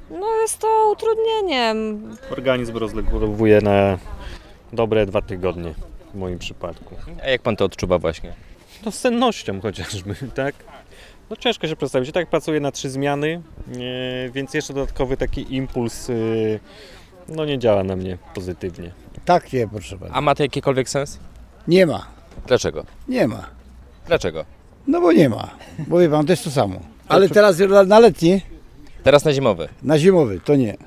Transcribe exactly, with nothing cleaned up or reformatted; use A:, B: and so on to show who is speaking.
A: No jest to utrudnieniem.
B: Organizm rozlegowuje na dobre dwa tygodnie w moim przypadku.
C: A jak pan to odczuwa właśnie?
B: No z sennością chociażby, tak? No ciężko się przedstawić. I tak pracuję na trzy zmiany, e, więc jeszcze dodatkowy taki impuls e, no nie działa na mnie pozytywnie.
D: Tak nie, proszę pana.
C: A ma to jakikolwiek sens?
D: Nie ma,
C: Dlaczego?
D: nie ma.
C: Dlaczego?
D: No bo nie ma. Bo wie pan, to jest to samo. Ale teraz na letni,
C: Teraz na zimowy.
D: na zimowy, to nie.